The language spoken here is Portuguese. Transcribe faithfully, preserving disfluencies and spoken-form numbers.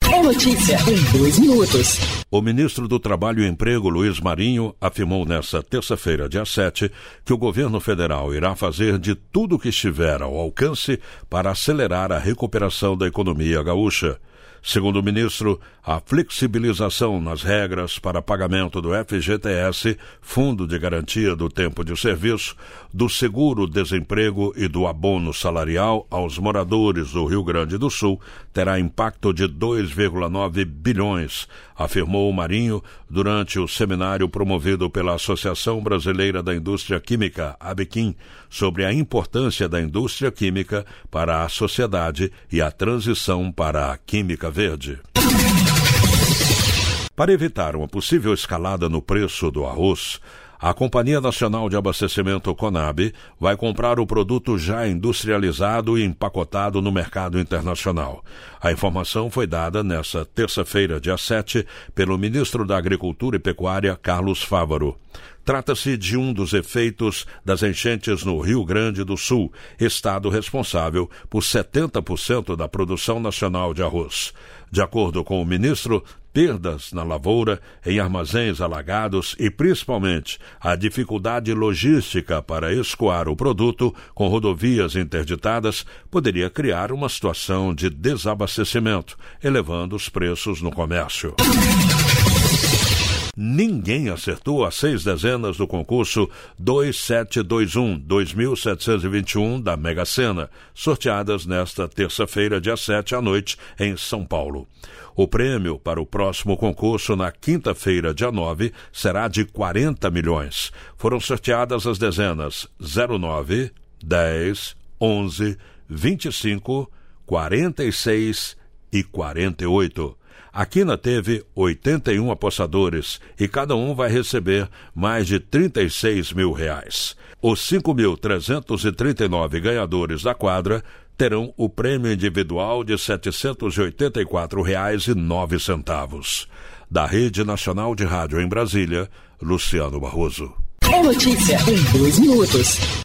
É notícia em dois minutos. O ministro do Trabalho e Emprego, Luiz Marinho, afirmou nesta terça-feira, dia sete, que o governo federal irá fazer de tudo o que estiver ao alcance para acelerar a recuperação da economia gaúcha. Segundo o ministro, a flexibilização nas regras para pagamento do F G T S, Fundo de Garantia do Tempo de Serviço, do seguro-desemprego e do abono salarial aos moradores do Rio Grande do Sul terá impacto de dois vírgula nove bilhões, afirmou o Marinho durante o seminário promovido pela Associação Brasileira da Indústria Química, ABQUIM, sobre a importância da indústria química para a sociedade e a transição para a química verde. Para evitar uma possível escalada no preço do arroz, a Companhia Nacional de Abastecimento CONAB vai comprar o produto já industrializado e empacotado no mercado internacional. A informação foi dada nesta terça-feira, dia sete, pelo ministro da Agricultura e Pecuária, Carlos Fávaro. Trata-se de um dos efeitos das enchentes no Rio Grande do Sul, estado responsável por setenta por cento da produção nacional de arroz. De acordo com o ministro, perdas na lavoura, em armazéns alagados e, principalmente, a dificuldade logística para escoar o produto com rodovias interditadas poderia criar uma situação de desabastecimento, elevando os preços no comércio. Ninguém acertou as seis dezenas do concurso dois sete dois um, dois mil setecentos e vinte e um da Mega Sena, sorteadas nesta terça-feira, dia sete, à noite, em São Paulo. O prêmio para o próximo concurso, na quinta-feira, dia nove, será de quarenta milhões. Foram sorteadas as dezenas zero nove, dez, onze, vinte e cinco, quarenta e seis e quarenta e oito. A quina teve oitenta e um apostadores e cada um vai receber mais de trinta e seis mil reais. Os cinco mil trezentos e trinta e nove ganhadores da quadra terão o prêmio individual de setecentos e oitenta e quatro reais e nove centavos. Da Rede Nacional de Rádio em Brasília, Luciano Barroso. É notícia em dois minutos.